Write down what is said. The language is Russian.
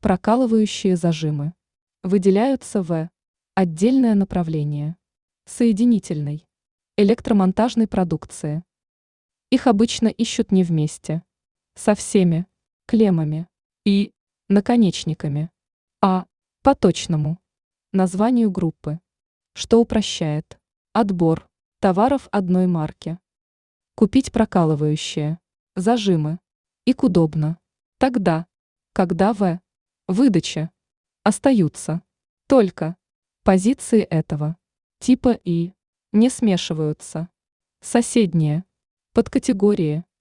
Прокалывающие зажимы выделяются в отдельное направление соединительной электромонтажной продукции. Их обычно ищут не вместе со всеми клеммами и наконечниками, а по точному названию группы, что упрощает отбор товаров одной марки. Купить прокалывающие зажимы их удобно тогда, когда в выдаче остаются только позиции этого типа и не смешиваются соседние подкатегории